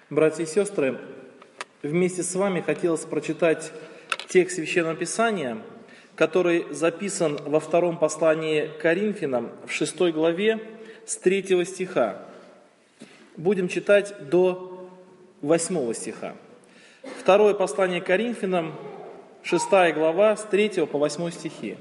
Братья и сестры, вместе с вами хотелось прочитать текст Священного Писания, который записан во втором послании к Коринфянам, в 6 главе, с 3 стиха. Будем читать до 8 стиха. Второе послание к Коринфянам, 6 глава, с 3 по 8 стихи.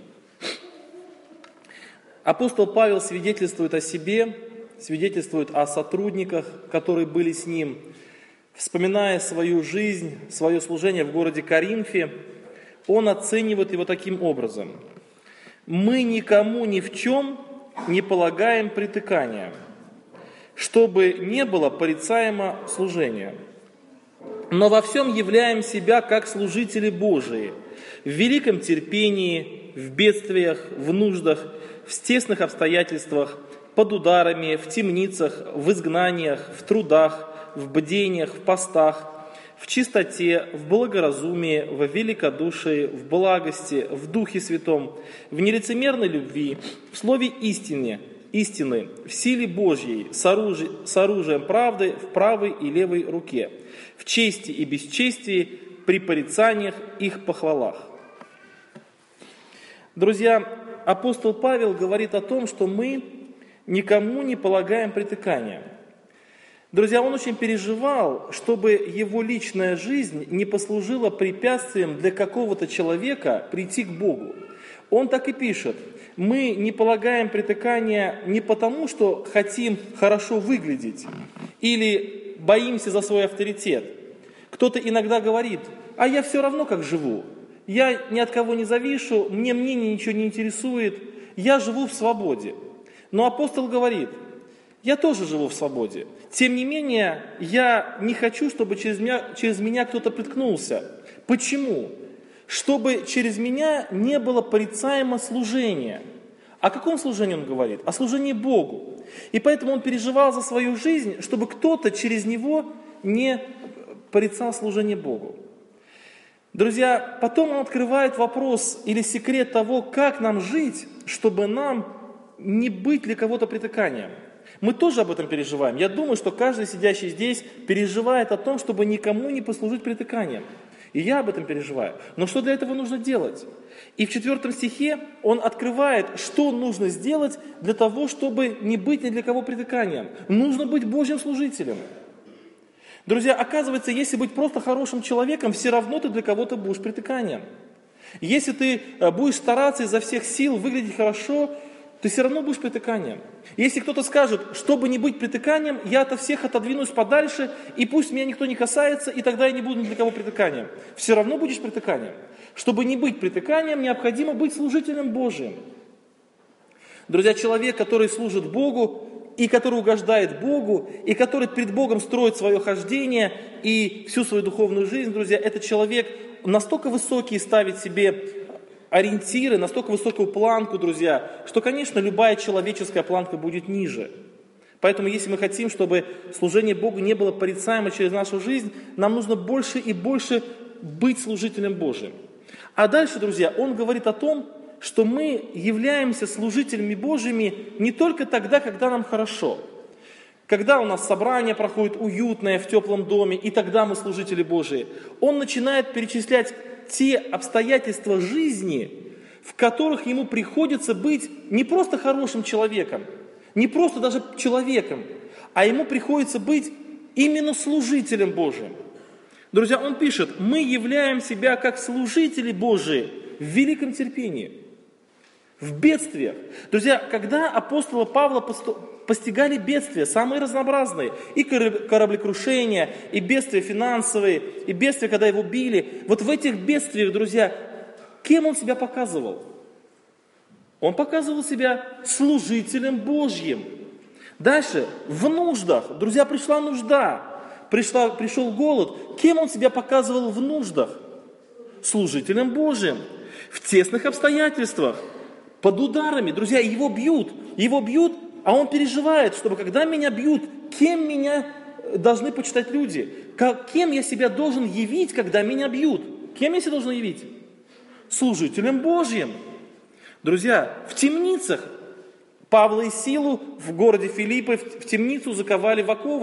Апостол Павел свидетельствует о себе, свидетельствует о сотрудниках, которые были с ним, вспоминая свою жизнь, свое служение в городе Коринфе. Он оценивает его таким образом: «Мы никому ни в чем не полагаем притыкания, чтобы не было порицаемо служения, но во всем являем себя как служители Божии, в великом терпении, в бедствиях, в нуждах, в тесных обстоятельствах, под ударами, в темницах, в изгнаниях, в трудах, в бдениях, в постах, в чистоте, в благоразумии, в великодушии, в благости, в Духе Святом, в нелицемерной любви, в слове истины, в силе Божьей, с оружием правды в правой и левой руке, в чести и бесчестии, при порицаниях их похвалах». Друзья, апостол Павел говорит о том, что мы никому не полагаем притыкания. Друзья, он очень переживал, чтобы его личная жизнь не послужила препятствием для какого-то человека прийти к Богу. Он так и пишет: мы не полагаем притыкания не потому, что хотим хорошо выглядеть или боимся за свой авторитет. Кто-то иногда говорит: а я все равно как живу, я ни от кого не завишу, мне мнение ничего не интересует, я живу в свободе. Но апостол говорит: я тоже живу в свободе. Тем не менее, я не хочу, чтобы через меня кто-то приткнулся. Почему? Чтобы через меня не было порицаемо служения. О каком служении он говорит? О служении Богу. И поэтому он переживал за свою жизнь, чтобы кто-то через него не порицал служение Богу. Друзья, потом он открывает вопрос или секрет того, как нам жить, чтобы нам не быть для кого-то притыканием. Мы тоже об этом переживаем. Я думаю, что каждый сидящий здесь переживает о том, чтобы никому не послужить притыканием. И я об этом переживаю. Но что для этого нужно делать? И в 4 стихе он открывает, что нужно сделать для того, чтобы не быть ни для кого притыканием. Нужно быть Божьим служителем. Друзья, оказывается, если быть просто хорошим человеком, все равно ты для кого-то будешь притыканием. Если ты будешь стараться изо всех сил выглядеть хорошо, ты все равно будешь притыканием. Если кто-то скажет: чтобы не быть притыканием, я от всех отодвинусь подальше, и пусть меня никто не касается, и тогда я не буду ни для кого притыканием. Все равно будешь притыканием. Чтобы не быть притыканием, необходимо быть служителем Божиим. Друзья, человек, который служит Богу, и который угождает Богу, и который пред Богом строит свое хождение и всю свою духовную жизнь, друзья, этот человек настолько высокий ставит себе ориентиры, настолько высокую планку, друзья, что, конечно, любая человеческая планка будет ниже. Поэтому, если мы хотим, чтобы служение Богу не было порицаемо через нашу жизнь, нам нужно больше и больше быть служителем Божиим. А дальше, друзья, он говорит о том, что мы являемся служителями Божьими не только тогда, когда нам хорошо. Когда у нас собрание проходит уютное, в теплом доме, и тогда мы служители Божии. Он начинает перечислять те обстоятельства жизни, в которых ему приходится быть не просто хорошим человеком, не просто даже человеком, а ему приходится быть именно служителем Божиим. Друзья, он пишет: мы являем себя как служители Божии в великом терпении, в бедствиях. Друзья, когда апостола Павла постигали бедствия, самые разнообразные, и кораблекрушения, и бедствия финансовые, и бедствия, когда его били, вот в этих бедствиях, друзья, кем он себя показывал? Он показывал себя служителем Божьим. Дальше, в нуждах, друзья, пришла нужда, пришел голод. Кем он себя показывал в нуждах? Служителем Божьим. В тесных обстоятельствах, под ударами. Друзья, его бьют, а он переживает, чтобы когда меня бьют, кем меня должны почитать люди? Кем я себя должен явить, когда меня бьют? Кем я себя должен явить? Служителем Божьим. Друзья, в темницах Павла и Силу в городе Филиппы в темницу заковали в оковы.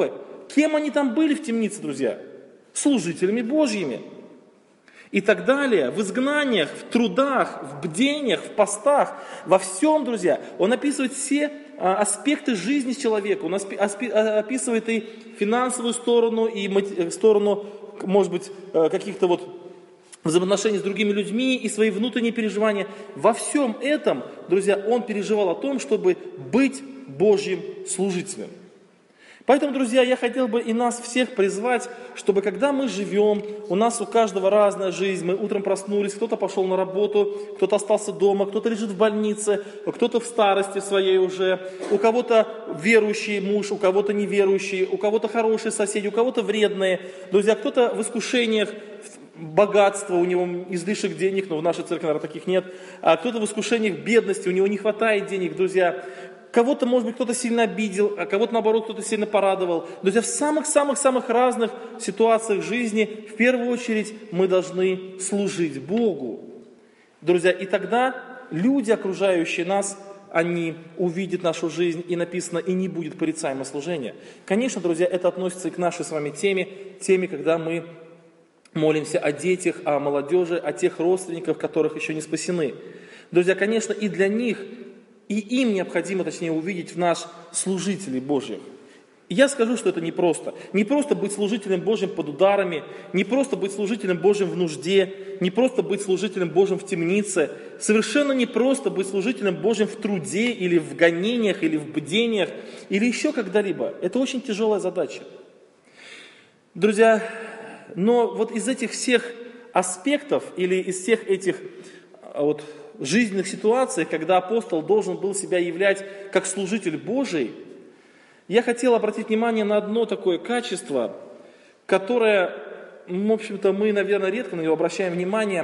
Кем они там были в темнице, друзья? Служителями Божьими. И так далее, в изгнаниях, в трудах, в бдениях, в постах, во всем, друзья. Он описывает все аспекты жизни человека. Он описывает и финансовую сторону, и сторону, может быть, каких-то вот взаимоотношений с другими людьми, и свои внутренние переживания. Во всем этом, друзья, он переживал о том, чтобы быть Божьим служителем. Поэтому, друзья, я хотел бы и нас всех призвать, чтобы когда мы живем, у нас у каждого разная жизнь, мы утром проснулись, кто-то пошел на работу, кто-то остался дома, кто-то лежит в больнице, кто-то в старости своей уже, у кого-то верующий муж, у кого-то неверующий, у кого-то хорошие соседи, у кого-то вредные. Друзья, кто-то в искушениях, богатство, у него излишек денег, но в нашей церкви, наверное, таких нет, а кто-то в искушениях бедности, у него не хватает денег, друзья. Кого-то, может быть, кто-то сильно обидел, а кого-то, наоборот, кто-то сильно порадовал. Друзья, в самых-самых-самых разных ситуациях жизни, в первую очередь, мы должны служить Богу. Друзья, и тогда люди, окружающие нас, они увидят нашу жизнь, и написано, и не будет порицаемо служения. Конечно, друзья, это относится и к нашей с вами теме, когда мы молимся о детях, о молодежи, о тех родственниках, которых еще не спасены. Друзья, конечно, и для них, и им необходимо, точнее, увидеть в нас служителей Божьих. И я скажу, что это непросто. Не просто быть служителем Божьим под ударами, не просто быть служителем Божьим в нужде, не просто быть служителем Божьим в темнице. Совершенно не просто быть служителем Божьим в труде, или в гонениях, или в бдениях, или еще когда-либо. Это очень тяжелая задача. Друзья, но вот из этих всех аспектов, или из всех этих вот жизненных ситуаций, когда апостол должен был себя являть как служитель Божий, я хотел обратить внимание на одно такое качество, которое, в общем-то, мы, наверное, редко на него обращаем внимание.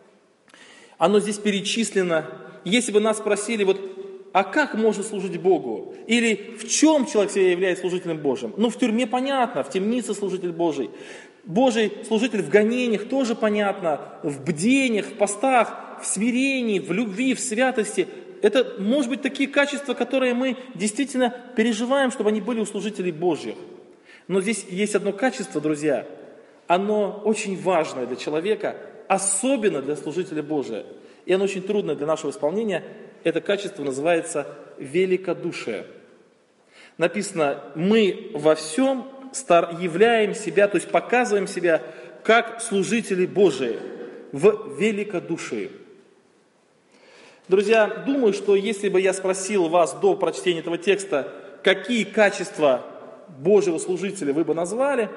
Оно здесь перечислено. Если бы нас спросили, вот, а как можно служить Богу? Или в чем человек себя является служителем Божьим? Ну, в тюрьме понятно, в темнице служитель Божий. Божий служитель в гонениях тоже понятно, в бдениях, в постах, в смирении, в любви, в святости. Это, может быть, такие качества, которые мы действительно переживаем, чтобы они были у служителей Божьих. Но здесь есть одно качество, друзья, оно очень важное для человека, особенно для служителя Божия. И оно очень трудное для нашего исполнения. Это качество называется великодушие. Написано, мы во всем являем себя, то есть показываем себя как служители Божии в великодушии. Друзья, думаю, что если бы я спросил вас до прочтения этого текста, какие качества Божьего служителя вы бы назвали,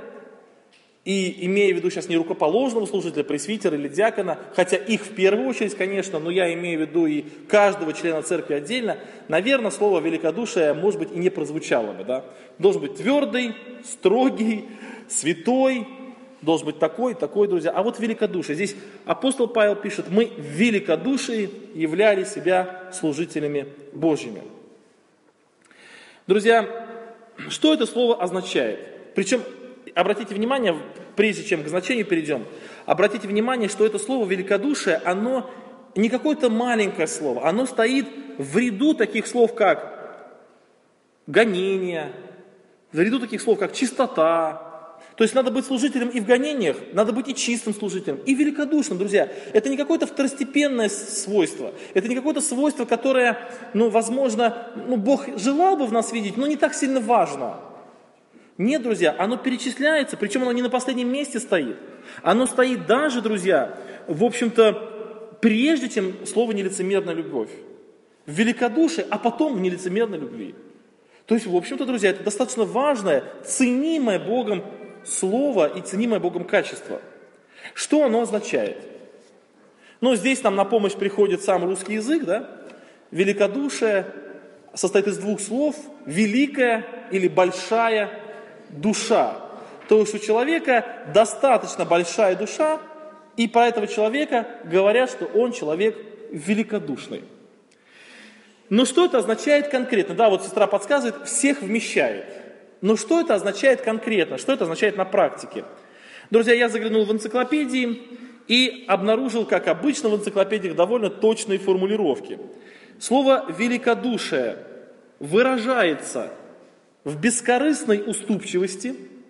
и имея в виду сейчас не рукоположного служителя, пресвитера или диакона, хотя их в первую очередь, конечно, но я имею в виду и каждого члена церкви отдельно, наверное, слово великодушие, может быть, и не прозвучало бы. Да? Должен быть твердый, строгий, святой, должен быть такой, друзья. А вот великодушие. Здесь апостол Павел пишет, мы в великодушии являли себя служителями Божьими. Друзья, что это слово означает? Причем, обратите внимание, прежде чем к значению перейдем, обратите внимание, что это слово великодушие, оно не какое-то маленькое слово, оно стоит в ряду таких слов, как гонение, в ряду таких слов, как чистота. То есть надо быть служителем и в гонениях, надо быть и чистым служителем, и великодушным, друзья. Это не какое-то второстепенное свойство, это не какое-то свойство, которое, возможно, Бог желал бы в нас видеть, но не так сильно важно. Нет, друзья, оно перечисляется, причем оно не на последнем месте стоит. Оно стоит даже, друзья, в общем-то, прежде чем слово «нелицемерная любовь». В великодушии, а потом в нелицемерной любви. То есть, в общем-то, друзья, это достаточно важное, ценимое Богом слово и ценимое Богом качество. Что оно означает? Здесь нам на помощь приходит сам русский язык, да? Великодушие состоит из двух слов: великая или большая душа. То есть у человека достаточно большая душа, и про этого человека говорят, что он человек великодушный. Но что это означает конкретно? Да, вот сестра подсказывает, всех вмещает. Но что это означает конкретно? Что это означает на практике? Друзья, я заглянул в энциклопедии и обнаружил, как обычно в энциклопедиях, довольно точные формулировки. Слово «великодушие» выражается в бескорыстной уступчивости,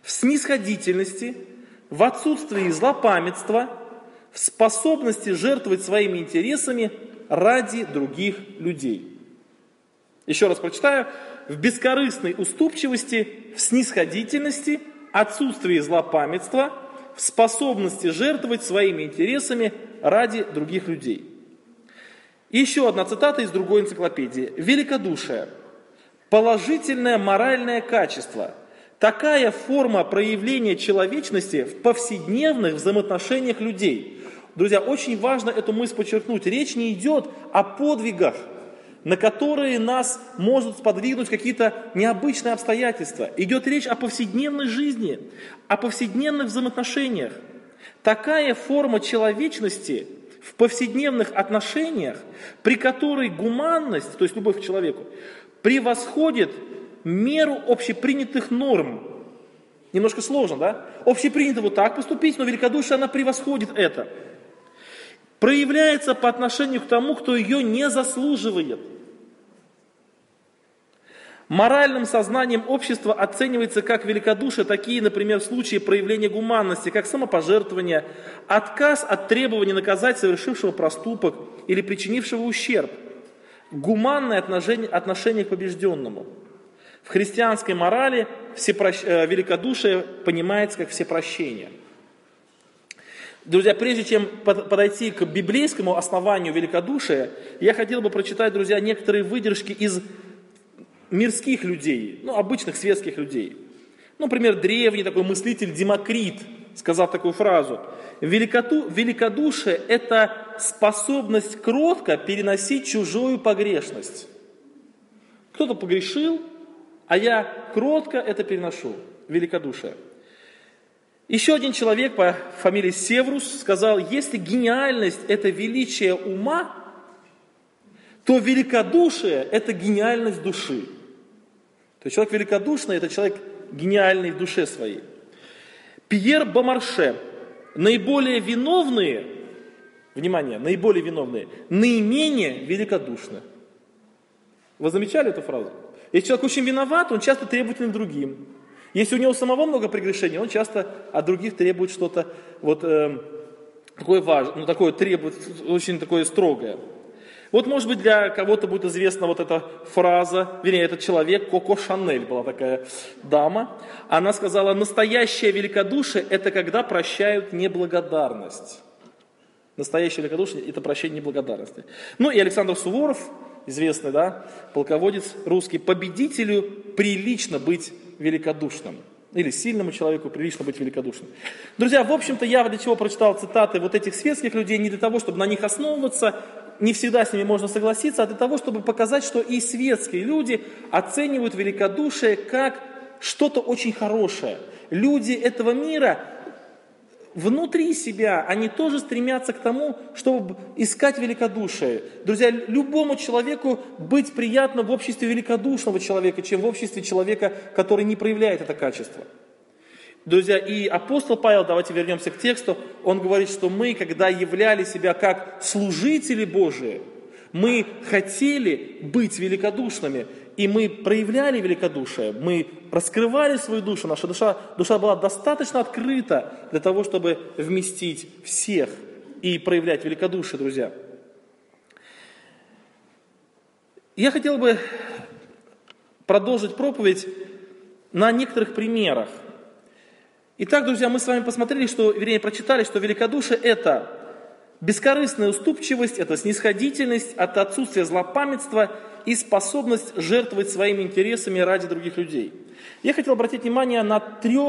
в снисходительности, в отсутствии злопамятства, в способности жертвовать своими интересами ради других людей. Еще раз прочитаю. В бескорыстной уступчивости, в снисходительности, отсутствии злопамятства, в способности жертвовать своими интересами ради других людей. И еще одна цитата из другой энциклопедии. Великодушие. Положительное моральное качество. Такая форма проявления человечности в повседневных взаимоотношениях людей. Друзья, очень важно эту мысль подчеркнуть. Речь не идет о подвигах, на которые нас может сподвигнуть какие-то необычные обстоятельства. Идет речь о повседневной жизни, о повседневных взаимоотношениях. Такая форма человечности в повседневных отношениях, при которой гуманность, то есть любовь к человеку, превосходит меру общепринятых норм. Немножко сложно, да? Общепринято вот так поступить, но великодушие, она превосходит это. Проявляется по отношению к тому, кто ее не заслуживает. Моральным сознанием общества оценивается как великодушие такие, например, случаи проявления гуманности, как самопожертвование, отказ от требования наказать совершившего проступок или причинившего ущерб, гуманное отношение к побежденному. В христианской морали великодушие понимается как всепрощение. Друзья, прежде чем подойти к библейскому основанию великодушия, я хотел бы прочитать, друзья, некоторые выдержки из мирских людей, обычных светских людей. Например, древний такой мыслитель Демокрит сказал такую фразу: «Великодушие – это способность кротко переносить чужую погрешность». Кто-то погрешил, а я кротко это переношу. Великодушие. Еще один человек по фамилии Севрус сказал: если гениальность – это величие ума, то великодушие – это гениальность души. То есть человек великодушный – это человек гениальный в душе своей. Пьер Бомарше: наиболее виновные, внимание, наиболее виновные, наименее великодушны. Вы замечали эту фразу? Если человек очень виноват, он часто требователен к другим. Если у него самого много прегрешений, он часто от других требует что-то такое важное, такое требует, очень такое строгое. Вот, может быть, для кого-то будет известна вот эта фраза, вернее, этот человек, Коко Шанель была такая дама. Она сказала: настоящее великодушие – это когда прощают неблагодарность. Настоящее великодушие – это прощение неблагодарности. И Александр Суворов, известный, полководец русский: победителю прилично быть великодушным. Или сильному человеку прилично быть великодушным. Друзья, в общем-то, я для чего прочитал цитаты вот этих светских людей, не для того, чтобы на них основываться, не всегда с ними можно согласиться, а для того, чтобы показать, что и светские люди оценивают великодушие как что-то очень хорошее. Люди этого мира внутри себя, они тоже стремятся к тому, чтобы искать великодушие. Друзья, любому человеку быть приятно в обществе великодушного человека, чем в обществе человека, который не проявляет это качество. Друзья, и апостол Павел, давайте вернемся к тексту, он говорит, что мы, когда являли себя как служители Божии, мы хотели быть великодушными, и мы проявляли великодушие, мы раскрывали свою душу, наша душа была достаточно открыта для того, чтобы вместить всех и проявлять великодушие, друзья. Я хотел бы продолжить проповедь на некоторых примерах. Итак, друзья, мы с вами прочитали, что великодушие – это бескорыстная уступчивость, это снисходительность, это отсутствие злопамятства и способность жертвовать своими интересами ради других людей. Я хотел обратить внимание на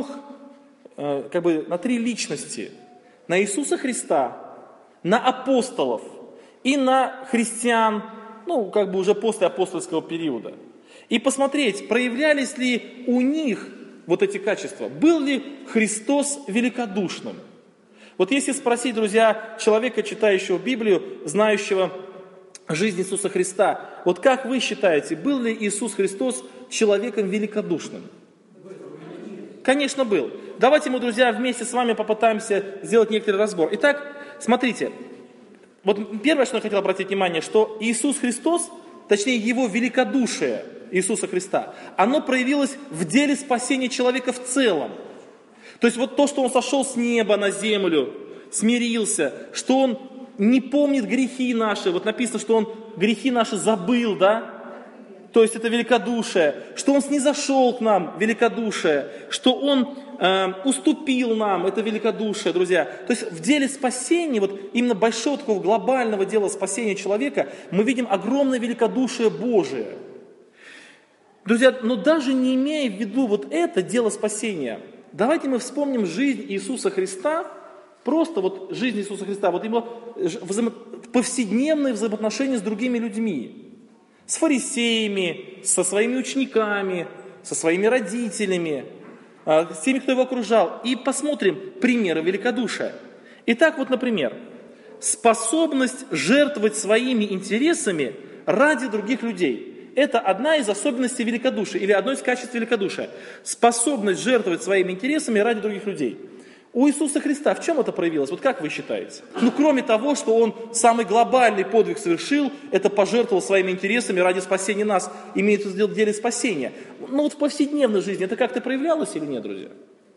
три личности. На Иисуса Христа, на апостолов и на христиан, уже после апостольского периода. И посмотреть, проявлялись ли у них вот эти качества. Был ли Христос великодушным? Вот если спросить, друзья, человека, читающего Библию, знающего жизнь Иисуса Христа, вот как вы считаете, был ли Иисус Христос человеком великодушным? Конечно, был. Давайте мы, друзья, вместе с вами попытаемся сделать некоторый разбор. Итак, смотрите, вот первое, что я хотел обратить внимание, что Иисус Христос, точнее Его великодушие Иисуса Христа, оно проявилось в деле спасения человека в целом. То есть вот то, что Он сошел с неба на землю, смирился, что Он не помнит грехи наши, вот написано, что Он грехи наши забыл, да? То есть это великодушие, что Он снизошел к нам, великодушие, что Он уступил нам, это великодушие, друзья. То есть в деле спасения, вот именно большого такого глобального дела спасения человека, мы видим огромное великодушие Божие. Друзья, но даже не имея в виду вот это дело спасения, давайте мы вспомним жизнь Иисуса Христа, просто вот жизнь Иисуса Христа, вот Его повседневные взаимоотношения с другими людьми, с фарисеями, со своими учениками, со своими родителями, с теми, кто его окружал. И посмотрим примеры великодушия. Итак, вот, например, способность жертвовать своими интересами ради других людей. Это одна из особенностей великодушия, или одно из качеств великодушия. Способность жертвовать своими интересами ради других людей. У Иисуса Христа в чем это проявилось? Вот как вы считаете? Ну, кроме того, что Он самый глобальный подвиг совершил, это пожертвовал своими интересами ради спасения нас, имеется в виду в деле спасения. Ну, вот в повседневной жизни это как-то проявлялось или нет, друзья?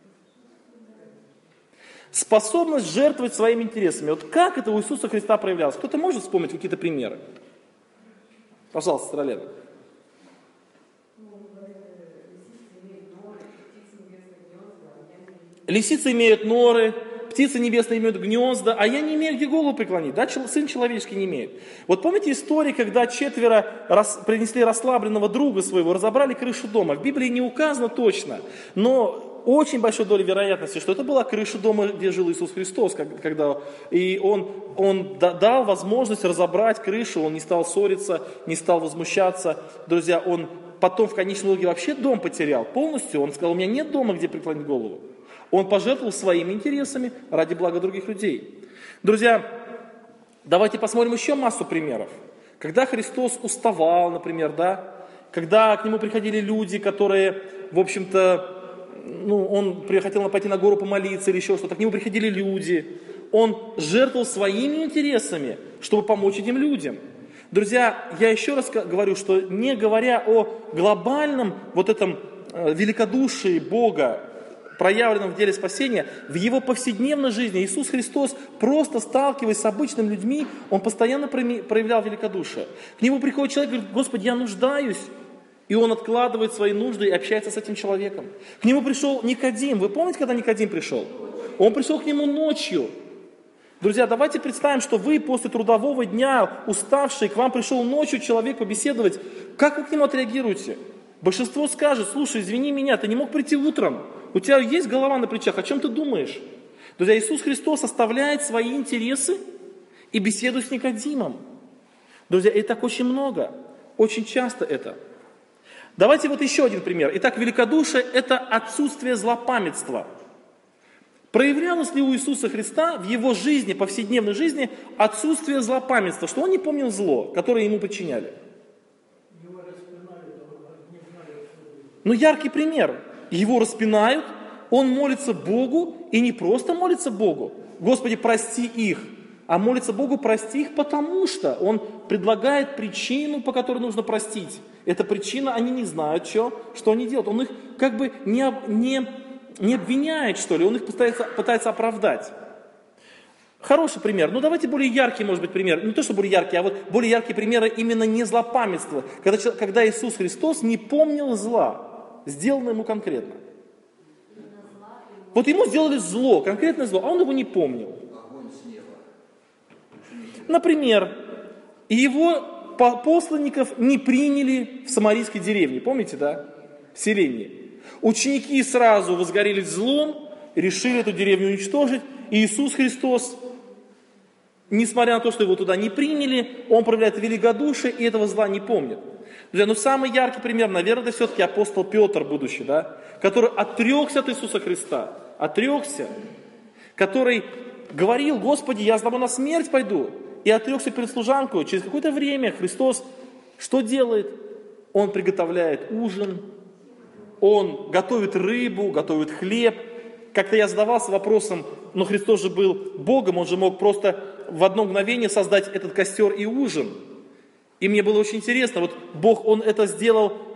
Способность жертвовать своими интересами. Вот как это у Иисуса Христа проявлялось? Кто-то может вспомнить какие-то примеры? Пожалуйста, Стролена. Лисицы имеют норы, птицы небесные имеют гнезда, а я не имею где голову преклонить, да, сын человеческий не имеет. Вот помните историю, когда 4 принесли расслабленного друга своего, разобрали крышу дома? В Библии не указано точно, но очень большой долей вероятности, что это была крыша дома, где жил Иисус Христос, когда и он дал возможность разобрать крышу, Он не стал ссориться, не стал возмущаться. Друзья, Он потом в конечном итоге вообще дом потерял полностью, Он сказал, у меня нет дома, где преклонить голову. Он пожертвовал своими интересами ради блага других людей. Друзья, давайте посмотрим еще массу примеров. Когда Христос уставал, например, да, когда к Нему приходили люди, которые, в общем-то, Он хотел пойти на гору помолиться или еще что-то, к Нему приходили люди, Он жертвовал своими интересами, чтобы помочь этим людям. Друзья, я еще раз говорю, что не говоря о глобальном вот этом великодушии Бога, проявленном в деле спасения, в Его повседневной жизни Иисус Христос, просто сталкиваясь с обычными людьми, Он постоянно проявлял великодушие. К Нему приходит человек и говорит, Господи, я нуждаюсь. И Он откладывает свои нужды и общается с этим человеком. К Нему пришел Никодим. Вы помните, когда Никодим пришел? Он пришел к Нему ночью. Друзья, давайте представим, что вы после трудового дня, уставший, к вам пришел ночью человек побеседовать. Как вы к нему отреагируете? Большинство скажет, слушай, извини меня, ты не мог прийти утром. У тебя есть голова на плечах, о чем ты думаешь? Друзья, Иисус Христос оставляет свои интересы и беседует с Никодимом. Друзья, и так очень много, очень часто это. Давайте вот еще один пример. Итак, великодушие – это отсутствие злопамятства. Проявлялось ли у Иисуса Христа в Его жизни, повседневной жизни, отсутствие злопамятства, что Он не помнил зло, которое Ему подчиняли? Ну, яркий пример. Его распинают, он молится Богу, и не просто молится Богу, Господи, прости их, а молится Богу, прости их, потому что Он предлагает причину, по которой нужно простить. Эта причина, они не знают, что они делают. Он их как бы не обвиняет, что ли, он их пытается оправдать. Хороший пример. Ну, давайте более яркий, может быть, пример. Не то, что более яркий, а вот более яркие примеры именно не злопамятства. Когда Иисус Христос не помнил зла, сделано ему конкретно. Вот ему сделали зло, конкретное зло, а он его не помнил. Например, его посланников не приняли в самарийской деревне, помните, да? В селении. Ученики сразу возгорелись злом, решили эту деревню уничтожить. И Иисус Христос, несмотря на то, что его туда не приняли, Он проявляет великодушие и этого зла не помнит. Друзья, самый яркий пример, наверное, это все-таки апостол Петр, будущий, да? Который отрекся от Иисуса Христа, который говорил, Господи, я с тобой на смерть пойду, и отрекся перед служанкой. Через какое-то время Христос что делает? Он приготовляет ужин, Он готовит рыбу, готовит хлеб. Как-то я задавался вопросом, но Христос же был Богом, Он же мог просто в одно мгновение создать этот костер и ужин. И мне было очень интересно, вот Бог, Он это сделал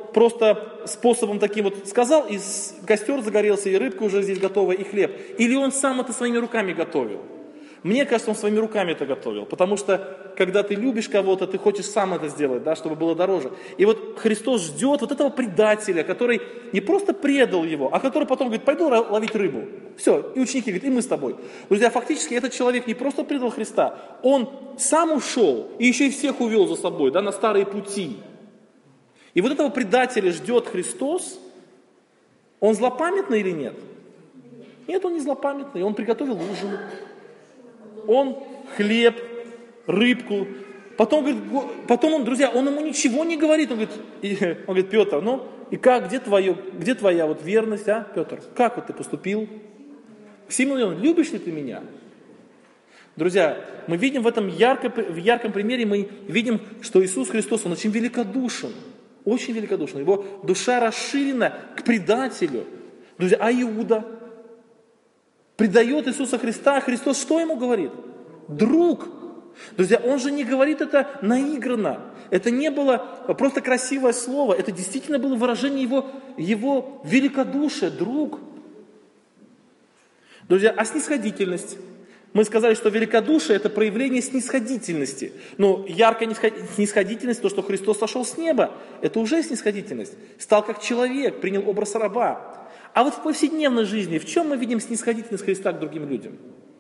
просто способом таким вот сказал, и костер загорелся, и рыбка уже здесь готова, и хлеб. Или он сам это своими руками готовил. Мне кажется, он своими руками это готовил, потому что, когда ты любишь кого-то, ты хочешь сам это сделать, да, чтобы было дороже. И вот Христос ждет вот этого предателя, который не просто предал его, а который потом говорит, пойду ловить рыбу. Все, и ученики говорят, и мы с тобой. Друзья, фактически этот человек не просто предал Христа, он сам ушел и еще и всех увел за собой, да, на старые пути. И вот этого предателя ждет Христос, он злопамятный или нет? Нет, он не злопамятный, он приготовил ужин. Он хлеб, рыбку. Потом он, друзья, он ему ничего не говорит. Он говорит, Петр, ну и как, где твоя вот верность, а, Петр? Как вот ты поступил? Симеон, любишь ли ты меня? Друзья, мы видим в этом ярком примере, мы видим, что Иисус Христос, Он очень великодушен. Очень великодушен. Его душа расширена к предателю. Друзья, а Иуда предает Иисуса Христа, а Христос что ему говорит? Друг. Друзья, он же не говорит это наигранно. Это не было просто красивое слово. Это действительно было выражение его великодушия, друг. Друзья, а снисходительность? Мы сказали, что великодушие – это проявление снисходительности. Но яркая снисходительность, то, что Христос сошел с неба, это уже снисходительность. Стал как человек, принял образ раба. А вот в повседневной жизни, в чем мы видим снисходительность Христа к другим людям?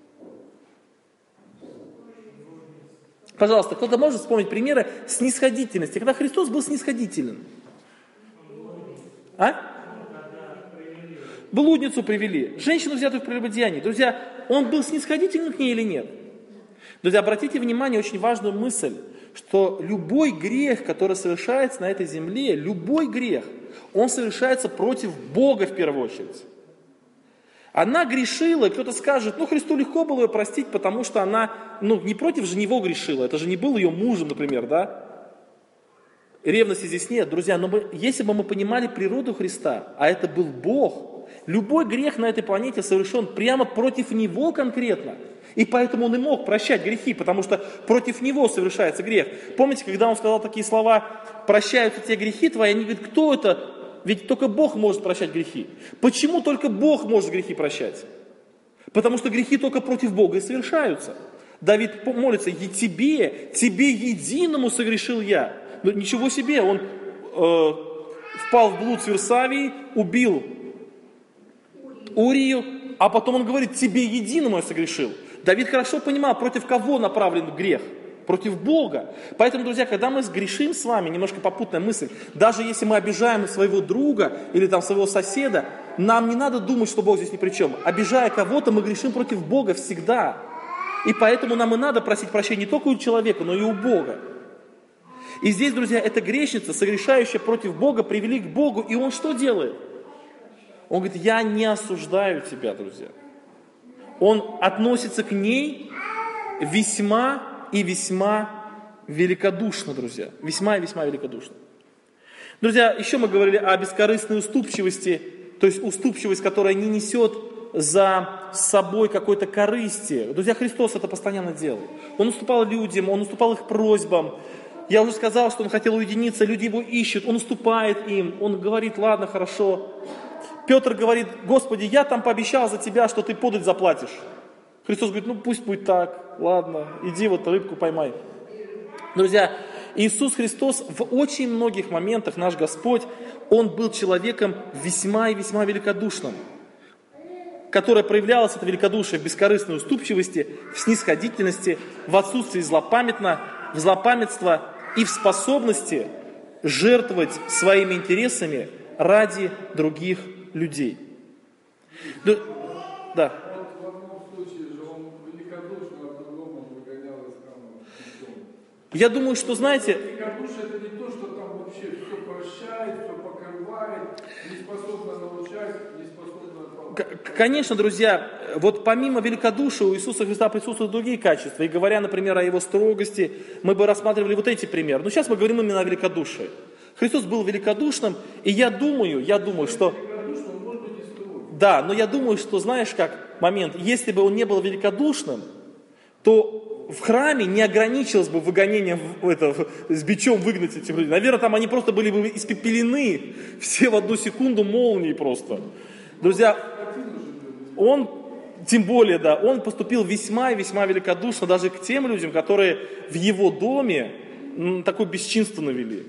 Пожалуйста, кто-то может вспомнить примеры снисходительности, когда Христос был снисходителен? А? Блудницу привели, женщину, взятую в прелюбодеянии. Друзья, он был снисходителен к ней или нет? Друзья, обратите внимание, очень важную мысль, что любой грех, который совершается на этой земле, любой грех, он совершается против Бога в первую очередь. Она грешила, и кто-то скажет, Христу легко было ее простить, потому что она, не против же него грешила, это же не был ее мужем, например, да? Ревности здесь нет, друзья, но если бы мы понимали природу Христа, а это был Бог, любой грех на этой планете совершен прямо против Него конкретно. И поэтому Он и мог прощать грехи, потому что против Него совершается грех. Помните, когда Он сказал такие слова, прощаются те грехи твои, они говорят, кто это? Ведь только Бог может прощать грехи. Почему только Бог может грехи прощать? Потому что грехи только против Бога и совершаются. Давид молится, и тебе единому согрешил я. Но ничего себе, он впал в блуд с Версавией, убил Урию, а потом он говорит, тебе единому я согрешил. Давид хорошо понимал, против кого направлен грех. Против Бога. Поэтому, друзья, когда мы сгрешим с вами, немножко попутная мысль, даже если мы обижаем своего друга или своего соседа, нам не надо думать, что Бог здесь ни при чем. Обижая кого-то, мы грешим против Бога всегда. И поэтому нам и надо просить прощения не только у человека, но и у Бога. И здесь, друзья, эта грешница, согрешающая против Бога, привели к Богу, и Он что делает? Он говорит, я не осуждаю тебя, друзья. Он относится к ней весьма и весьма великодушно, друзья. Весьма и весьма великодушно. Друзья, еще мы говорили о бескорыстной уступчивости, то есть уступчивость, которая не несет за собой какой-то корысти. Друзья, Христос это постоянно делал. Он уступал людям, Он уступал их просьбам. Я уже сказал, что Он хотел уединиться, люди Его ищут, Он уступает им, Он говорит, ладно, хорошо. Петр говорит, Господи, я там пообещал за Тебя, что Ты подать заплатишь. Христос говорит, пусть будет так, ладно, иди вот рыбку поймай. Друзья, Иисус Христос в очень многих моментах, наш Господь, Он был человеком весьма и весьма великодушным, которое проявлялось, это великодушие, в бескорыстной уступчивости, в снисходительности, в отсутствии злопамятства и в способности жертвовать своими интересами ради других людей. Да. Я думаю, что, знаете... Великодушие это не то, что там вообще все прощает, все покрывает, не способно научать, не способно... Конечно, друзья, вот помимо великодушия у Иисуса Христа присутствуют другие качества. И говоря, например, о Его строгости, мы бы рассматривали вот эти примеры. Но сейчас мы говорим именно о великодушии. Христос был великодушным, и я думаю, что... Да, но я думаю, что, знаешь, как момент, если бы Он не был великодушным, то в храме не ограничилось бы выгонением с бичом выгнать этих людей. Наверное, там они просто были бы испепелены все в одну секунду молнией просто. Друзья, он, тем более, да, он поступил весьма и весьма великодушно даже к тем людям, которые в его доме такое бесчинство навели.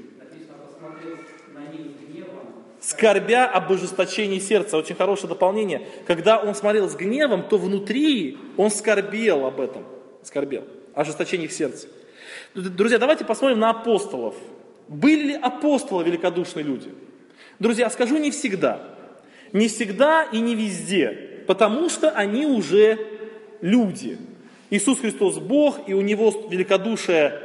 Скорбя об ожесточении сердца. Очень хорошее дополнение. Когда он смотрел с гневом, то внутри он скорбел об этом. Скорбел. О ожесточении в сердце. Друзья, давайте посмотрим на апостолов. Были ли апостолы великодушные люди? Друзья, скажу, не всегда. Не всегда и не везде. Потому что они уже люди. Иисус Христос Бог, и у Него великодушие,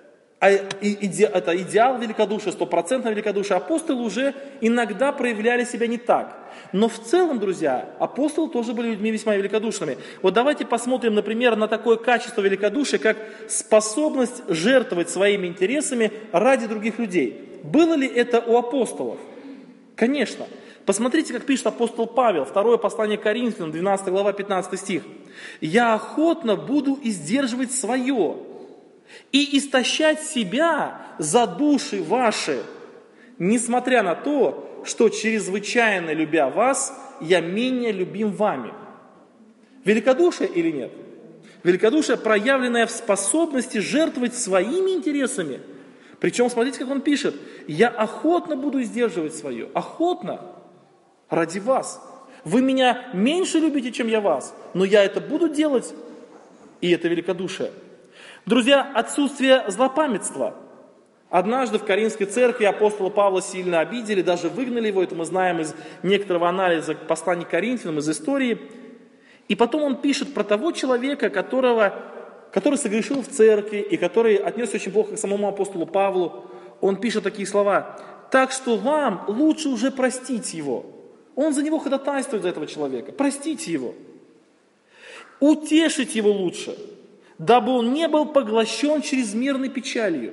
это идеал великодушия, 100% великодушия. Апостолы уже иногда проявляли себя не так. Но в целом, друзья, апостолы тоже были людьми весьма великодушными. Вот давайте посмотрим, например, на такое качество великодушия, как способность жертвовать своими интересами ради других людей. Было ли это у апостолов? Конечно. Посмотрите, как пишет апостол Павел, 2 послание к Коринфянам, 12 глава, 15 стих. «Я охотно буду издерживать свое и истощать себя за души ваши, несмотря на то, что чрезвычайно любя вас, я менее любим вами». Великодушие или нет? Великодушие, проявленное в способности жертвовать своими интересами. Причем, смотрите, как он пишет, «Я охотно буду сдерживать свое». Охотно. Ради вас. Вы меня меньше любите, чем я вас, но я это буду делать, и это великодушие. Друзья, отсутствие злопамятства. Однажды в Коринфской церкви апостола Павла сильно обидели, даже выгнали его, это мы знаем из некоторого анализа посланий к Коринфянам, из истории. И потом он пишет про того человека, который согрешил в церкви, и который отнесся очень плохо к самому апостолу Павлу. Он пишет такие слова: «Так что вам лучше уже простить его». Он за него ходатайствует, за этого человека. Простите его. Утешить его лучше, дабы он не был поглощен чрезмерной печалью.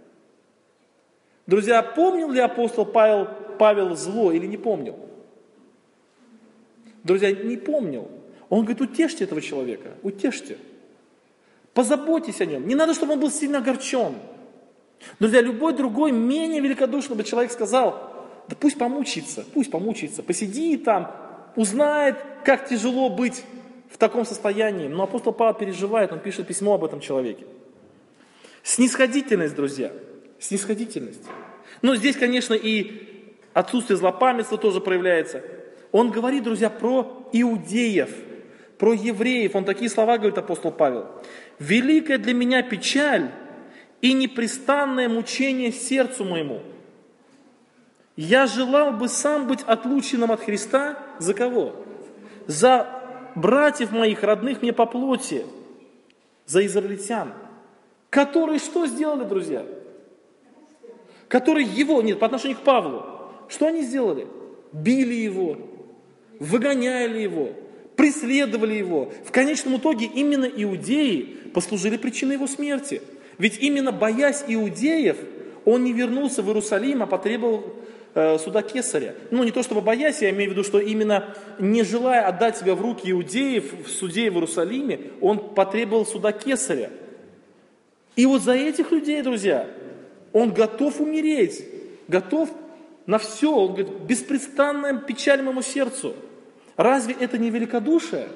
Друзья, помнил ли апостол Павел зло или не помнил? Друзья, не помнил. Он говорит, утешьте этого человека, утешьте. Позаботьтесь о нем. Не надо, чтобы он был сильно огорчен. Друзья, любой другой, менее великодушный бы человек сказал, да пусть помучится, посиди там, узнает, как тяжело быть в таком состоянии. Но апостол Павел переживает, он пишет письмо об этом человеке. Снисходительность, друзья, снисходительность. Но здесь, конечно, и отсутствие злопамятства тоже проявляется. Он говорит, друзья, про иудеев, про евреев. Он такие слова говорит, апостол Павел. «Великая для меня печаль и непрестанное мучение сердцу моему. Я желал бы сам быть отлученным от Христа». За кого? За братьев моих, родных мне по плоти, за израильтян, которые что сделали, друзья? Которые его, нет, по отношению к Павлу, что они сделали? Били его, выгоняли его, преследовали его. В конечном итоге именно иудеи послужили причиной его смерти. Ведь именно боясь иудеев, он не вернулся в Иерусалим, а потребовал суда Кесаря. Ну, не то чтобы боясь, я имею в виду, что именно не желая отдать себя в руки иудеев в суде в Иерусалиме, он потребовал суда Кесаря. И вот за этих людей, друзья, он готов умереть, готов на все. Он говорит, беспрестанная печаль моему сердцу. Разве это не великодушие?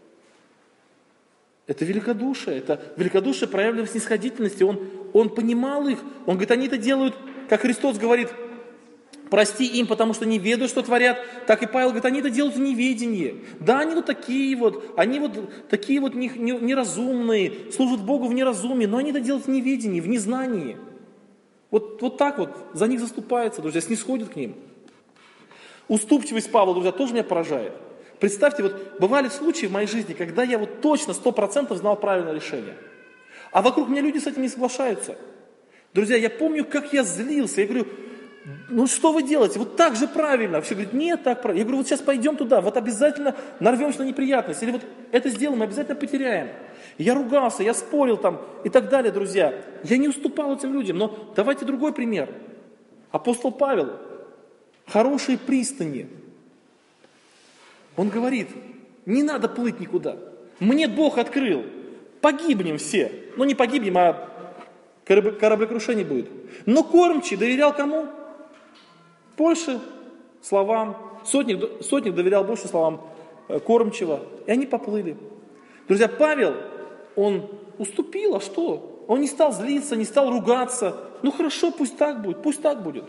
Это великодушие проявлено в снисходительности. Он понимал их. Он говорит, они это делают, как Христос говорит, прости им, потому что не ведают, что творят. Так и Павел говорит, они это делают в неведении. Да, они вот такие вот неразумные, служат Богу в неразумии, но они это делают в неведении, в незнании. Вот так вот за них заступается, друзья, снисходит к ним. Уступчивость Павла, друзья, тоже меня поражает. Представьте, вот бывали случаи в моей жизни, когда я вот точно 100% знал правильное решение. А вокруг меня люди с этим не соглашаются. Друзья, я помню, как я злился. Я говорю, ну что вы делаете? Вот так же правильно. Все говорят, нет, так правильно. Я говорю, вот сейчас пойдем туда, вот обязательно нарвемся на неприятность. Или вот это сделаем, обязательно потеряем. И я ругался, я спорил там и так далее, друзья. Я не уступал этим людям. Но давайте другой пример. Апостол Павел. Хорошие пристани. Он говорит, не надо плыть никуда. Мне Бог открыл. Погибнем все. Ну не погибнем, а кораблекрушение будет. Но кормчий доверял кому? Больше словам. Сотник доверял больше словам кормчего. И они поплыли. Друзья, Павел, он уступил, а что? Он не стал злиться, не стал ругаться. Ну хорошо, пусть так будет, пусть так будет.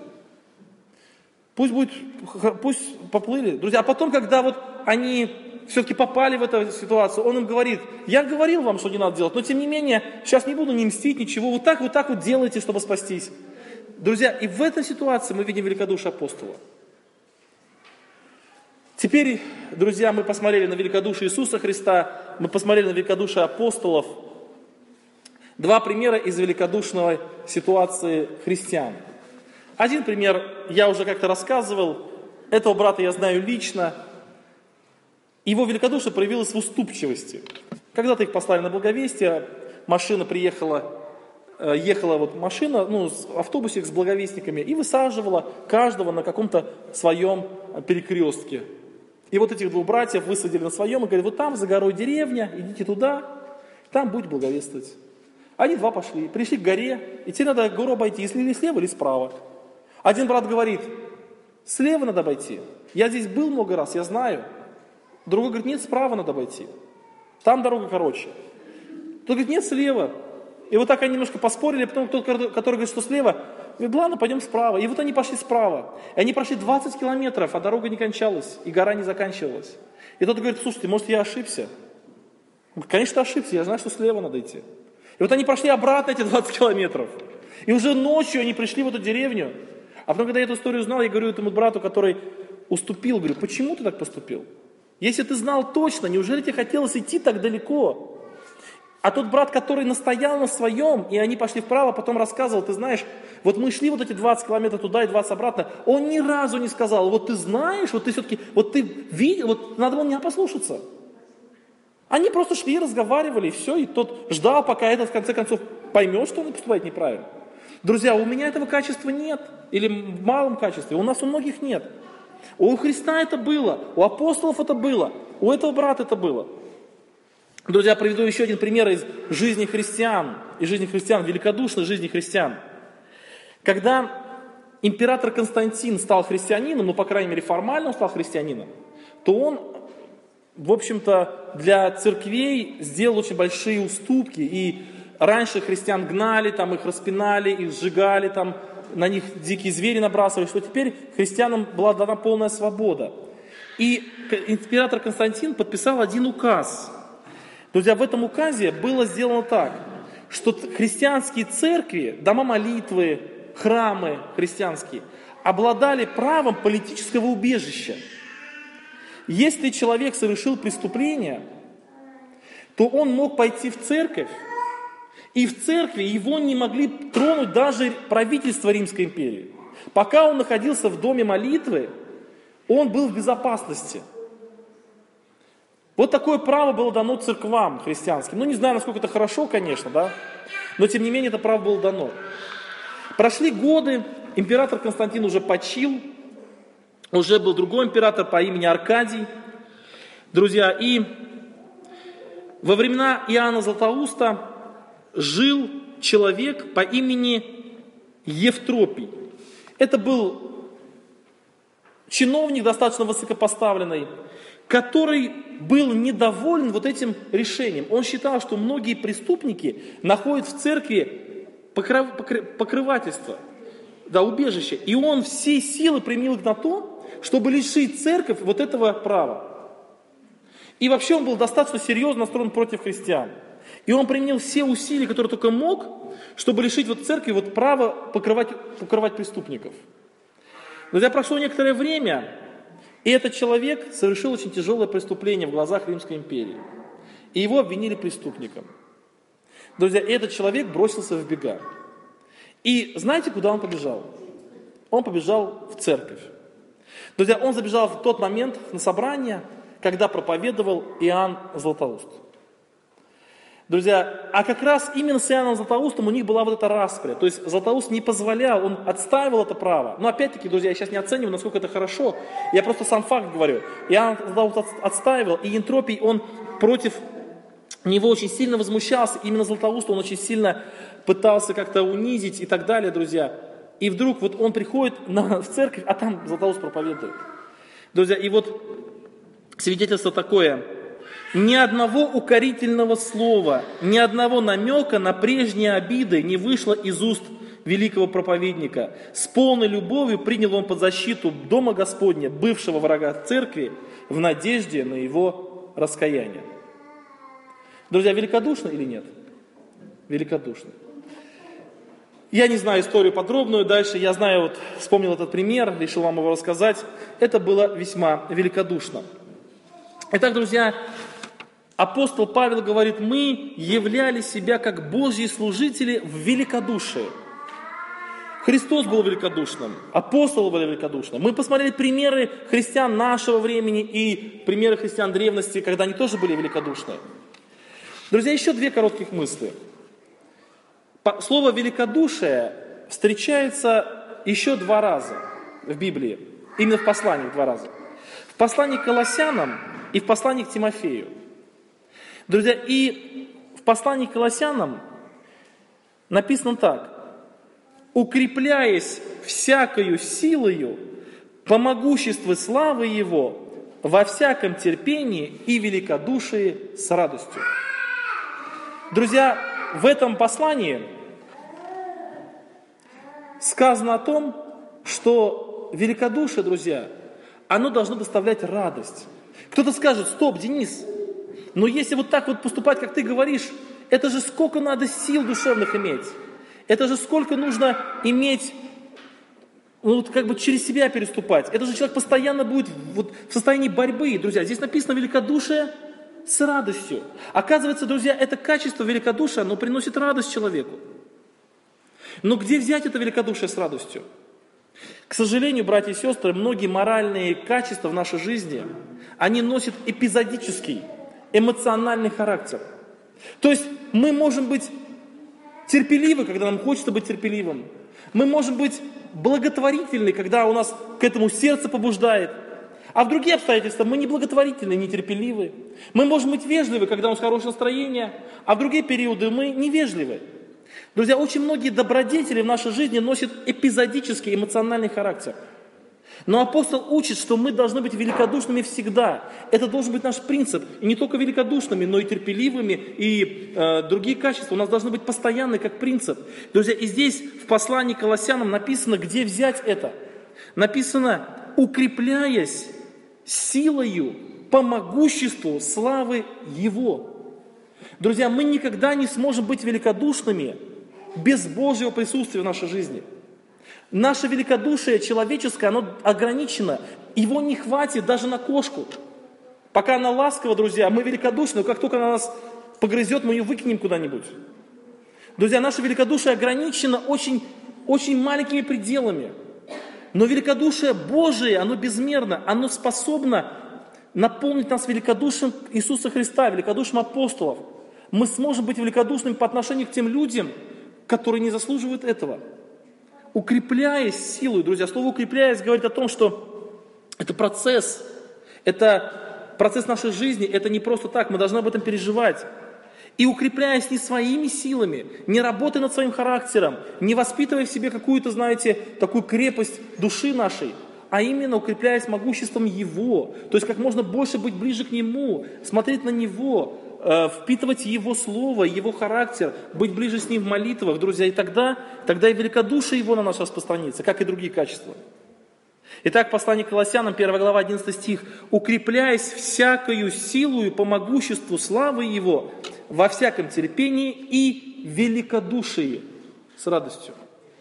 Пусть поплыли. Друзья, а потом, когда вот они все-таки попали в эту ситуацию, он им говорит: я говорил вам, что не надо делать, но тем не менее, сейчас не буду ни мстить, ничего, вот так вот делайте, чтобы спастись. Друзья, и в этой ситуации мы видим великодушие апостола. Теперь, друзья, мы посмотрели на великодушие Иисуса Христа, мы посмотрели на великодушие апостолов. Два примера из великодушной ситуации христиан. Один пример я уже как-то рассказывал. Этого брата я знаю лично. Его великодушие проявилось в уступчивости. Когда-то их послали на благовестие, машина ехала вот машина, автобусик с благовестниками и высаживала каждого на каком-то своем перекрестке. И вот этих двух братьев высадили на своем и говорят: вот там за горой деревня, идите туда, там будете благовествовать. Они два пришли к горе, и теперь надо гору обойти, или слева, или справа. Один брат говорит: слева надо обойти, я здесь был много раз, я знаю. Другой говорит: нет, справа надо обойти, там дорога короче. Тот говорит: нет, слева. И вот так они немножко поспорили, потом тот, который говорит, что слева, говорит: ладно, пойдем справа. И вот они пошли справа. И они прошли 20 километров, а дорога не кончалась, и гора не заканчивалась. И тот говорит: слушайте, может, я ошибся? Конечно, ошибся, я знаю, что слева надо идти. И вот они прошли обратно эти 20 километров. И уже ночью они пришли в эту деревню. А потом, когда я эту историю узнал, я говорю этому брату, который уступил, говорю: почему ты так поступил? Если ты знал точно, неужели тебе хотелось идти так далеко? А тот брат, который настоял на своем, и они пошли вправо, потом рассказывал: ты знаешь, вот мы шли вот эти 20 километров туда и 20 обратно, он ни разу не сказал: вот ты знаешь, вот ты все-таки, вот ты видел, вот надо было меня послушаться. Они просто шли, разговаривали, и все, и тот ждал, пока этот в конце концов поймет, что он поступает неправильно. Друзья, у меня этого качества нет, или в малом качестве, у нас у многих нет. У Христа это было, у апостолов это было, у этого брата это было. Друзья, приведу еще один пример из жизни христиан, великодушной жизни христиан. Когда император Константин стал христианином, по крайней мере формально он стал христианином, то он, в общем-то, для церквей сделал очень большие уступки. И раньше христиан гнали, их распинали, их сжигали, на них дикие звери набрасывали, что теперь христианам была дана полная свобода. И император Константин подписал один указ. Друзья, в этом указе было сделано так, что христианские церкви, дома молитвы, храмы христианские обладали правом политического убежища. Если человек совершил преступление, то он мог пойти в церковь, и в церкви его не могли тронуть даже правительство Римской империи. Пока он находился в доме молитвы, он был в безопасности. Вот такое право было дано церквам христианским. Не знаю, насколько это хорошо, конечно, да, но тем не менее это право было дано. Прошли годы, император Константин уже почил, уже был другой император по имени Аркадий. Друзья, и во времена Иоанна Златоуста жил человек по имени Евтропий. Это был чиновник достаточно высокопоставленный, который был недоволен вот этим решением. Он считал, что многие преступники находят в церкви покрывательство, убежище. И он все силы применил на то, чтобы лишить церковь вот этого права. И вообще он был достаточно серьезно настроен против христиан. И он применил все усилия, которые только мог, чтобы лишить церкви права покрывать преступников. Друзья, прошло некоторое время, и этот человек совершил очень тяжелое преступление в глазах Римской империи. И его обвинили преступником. Друзья, этот человек бросился в бега. И знаете, куда он побежал? Он побежал в церковь. Друзья, он забежал в тот момент на собрание, когда проповедовал Иоанн Златоуст. Друзья, а как раз именно с Иоанном Златоустом у них была вот эта распря. То есть Златоуст не позволял, он отстаивал это право. Но опять-таки, друзья, я сейчас не оцениваю, насколько это хорошо. Я просто сам факт говорю. Иоанн Златоуст отстаивал, и Евтропий, он против него очень сильно возмущался, именно Златоуст он очень сильно пытался как-то унизить и так далее, друзья. И вдруг вот он приходит в церковь, а там Златоуст проповедует. Друзья, и вот свидетельство такое. Ни одного укорительного слова, ни одного намека на прежние обиды не вышло из уст великого проповедника. С полной любовью принял он под защиту Дома Господня, бывшего врага церкви, в надежде на его раскаяние. Друзья, великодушно или нет? Великодушно. Я не знаю историю подробную, дальше я знаю, вот вспомнил этот пример, решил вам его рассказать. Это было весьма великодушно. Итак, друзья, апостол Павел говорит, мы являли себя как Божьи служители в великодушии. Христос был великодушным, апостолы были великодушны. Мы посмотрели примеры христиан нашего времени и примеры христиан древности, когда они тоже были великодушны. Друзья, еще две коротких мысли. Слово «великодушие» встречается еще 2 раза в Библии, именно в посланиях 2 раза. В послании к Колоссянам и в послании к Тимофею. Друзья, и в послании к Колоссянам написано так. «Укрепляясь всякою силою по могуществу славы Его, во всяком терпении и великодушии с радостью». Друзья, в этом послании сказано о том, что великодушие, друзья, оно должно доставлять радость. Кто-то скажет, стоп, Денис, но если вот так вот поступать, как ты говоришь, это же сколько надо сил душевных иметь. Это же сколько нужно иметь, вот как бы через себя переступать. Это же человек постоянно будет вот в состоянии борьбы. Друзья, здесь написано великодушие с радостью. Оказывается, друзья, это качество великодушия, оно приносит радость человеку. Но где взять это великодушие с радостью? К сожалению, братья и сестры, многие моральные качества в нашей жизни, они носят эпизодический, эмоциональный характер. То есть мы можем быть терпеливы, когда нам хочется быть терпеливым. Мы можем быть благотворительны, когда у нас к этому сердце побуждает. А в другие обстоятельства мы не благотворительны, не терпеливы. Мы можем быть вежливы, когда у нас хорошее настроение, а в другие периоды мы невежливы. Друзья, очень многие добродетели в нашей жизни носят эпизодический эмоциональный характер. Но апостол учит, что мы должны быть великодушными всегда. Это должен быть наш принцип. И не только великодушными, но и терпеливыми, и другие качества у нас должны быть постоянны, как принцип. Друзья, и здесь в послании к Колоссянам написано, где взять это. Написано, укрепляясь силою по могуществу славы Его. Друзья, мы никогда не сможем быть великодушными без Божьего присутствия в нашей жизни. Наше великодушие человеческое, оно ограничено. Его не хватит даже на кошку. Пока она ласкова, друзья, мы великодушны, но как только она нас погрызет, мы ее выкинем куда-нибудь. Друзья, наше великодушие ограничено очень, очень маленькими пределами. Но великодушие Божие, оно безмерно, оно способно наполнить нас великодушием Иисуса Христа, великодушием апостолов. Мы сможем быть великодушными по отношению к тем людям, которые не заслуживают этого. Укрепляясь силой, друзья, слово «укрепляясь» говорит о том, что это процесс нашей жизни, это не просто так, мы должны об этом переживать. И укрепляясь не своими силами, не работая над своим характером, не воспитывая в себе какую-то, знаете, такую крепость души нашей, а именно укрепляясь могуществом Его, то есть как можно больше быть ближе к Нему, смотреть на Него, впитывать Его Слово, Его характер, быть ближе с Ним в молитвах, друзья, и тогда и великодушие Его на нас распространится, как и другие качества. Итак, послание к Колоссянам, 1 глава, 11 стих. «Укрепляясь всякою силою по могуществу славы Его, во всяком терпении и великодушии», с радостью.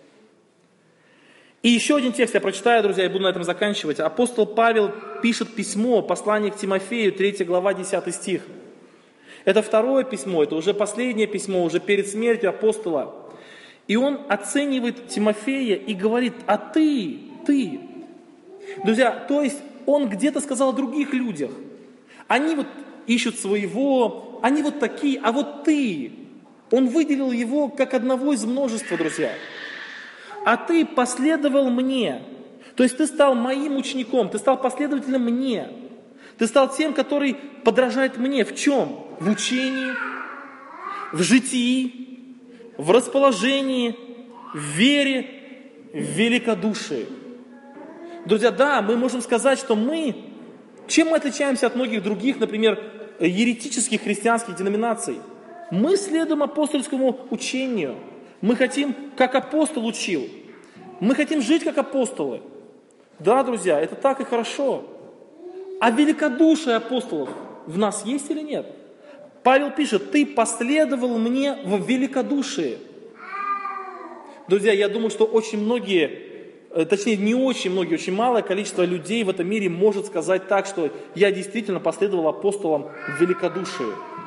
И еще один текст я прочитаю, друзья, и буду на этом заканчивать. Апостол Павел пишет письмо, послание к Тимофею, 3 глава, 10 стих. Это второе письмо, это уже последнее письмо, уже перед смертью апостола. И он оценивает Тимофея и говорит, а ты. Друзья, то есть он где-то сказал о других людях. Они вот ищут своего, они вот такие, а вот ты. Он выделил его как одного из множества, друзья. А ты последовал мне. То есть ты стал моим учеником, ты стал последователем мне. Ты стал тем, который подражает мне. В чем? В учении, в житии, в расположении, в вере, в великодушии. Друзья, да, мы можем сказать, что чем мы отличаемся от многих других, например, еретических христианских деноминаций? Мы следуем апостольскому учению. Мы хотим, как апостол учил. Мы хотим жить, как апостолы. Да, друзья, это так и хорошо. А великодушие апостолов в нас есть или нет? Павел пишет: ты последовал мне в великодушии. Друзья, я думаю, что очень многие, точнее не очень многие, очень малое количество людей в этом мире может сказать так, что я действительно последовал апостолам в великодушии.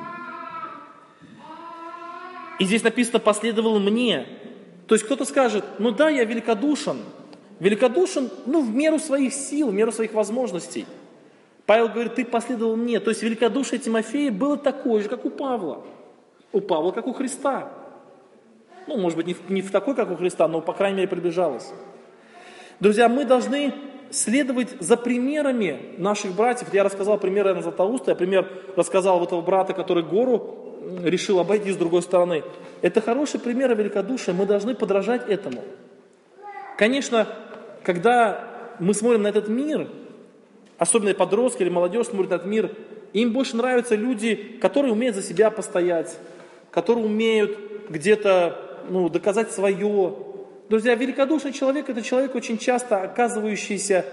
И здесь написано: последовал мне. То есть кто-то скажет: ну да, я великодушен. Великодушен, в меру своих сил, в меру своих возможностей. Павел говорит: ты последовал мне. То есть великодушие Тимофея было такое же, как у Павла. У Павла, как у Христа. Может быть, не в такой, как у Христа, но, по крайней мере, приближалось. Друзья, мы должны следовать за примерами наших братьев. Я рассказал пример Иоанна Златоуста, я пример рассказал этого брата, который гору решил обойти с другой стороны. Это хороший пример великодушия, мы должны подражать этому. Конечно, когда мы смотрим на этот мир, особенно подростки или молодежь смотрят на этот мир, им больше нравятся люди, которые умеют за себя постоять, которые умеют где-то доказать свое. Друзья, великодушный человек – это человек, очень часто оказывающийся,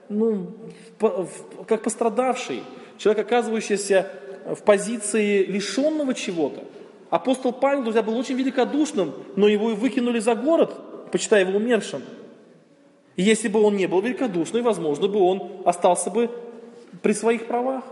как пострадавший, человек, оказывающийся в позиции лишенного чего-то. Апостол Павел, друзья, был очень великодушным, но его и выкинули за город, почитая его умершим. И если бы он не был великодушным, возможно бы он остался бы при своих правах.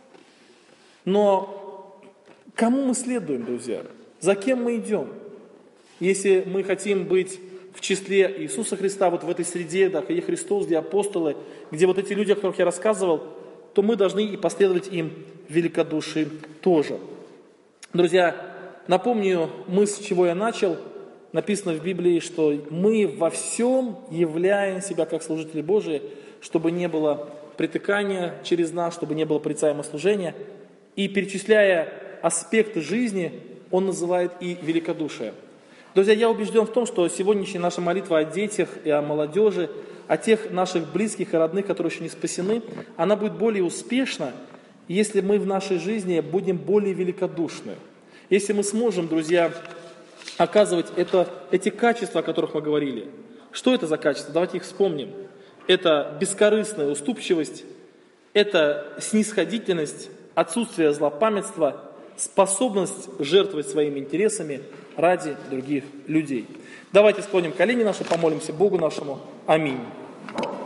Но кому мы следуем, друзья? За кем мы идем? Если мы хотим быть в числе Иисуса Христа, вот в этой среде, где Христос, где апостолы, где вот эти люди, о которых я рассказывал, то мы должны и последовать им в великодушии тоже. Друзья, напомню мысль, с чего я начал. Написано в Библии, что мы во всем являем себя как служители Божии, чтобы не было притыкания через нас, чтобы не было порицаемого служения. И перечисляя аспекты жизни, он называет и великодушие. Друзья, я убежден в том, что сегодняшняя наша молитва о детях и о молодежи, о тех наших близких и родных, которые еще не спасены, она будет более успешна, если мы в нашей жизни будем более великодушны. Если мы сможем, друзья, оказывать эти качества, о которых мы говорили. Что это за качества? Давайте их вспомним. Это бескорыстная уступчивость, это снисходительность, отсутствие злопамятства, способность жертвовать своими интересами ради других людей. Давайте склоним колени наши, помолимся Богу нашему. Аминь.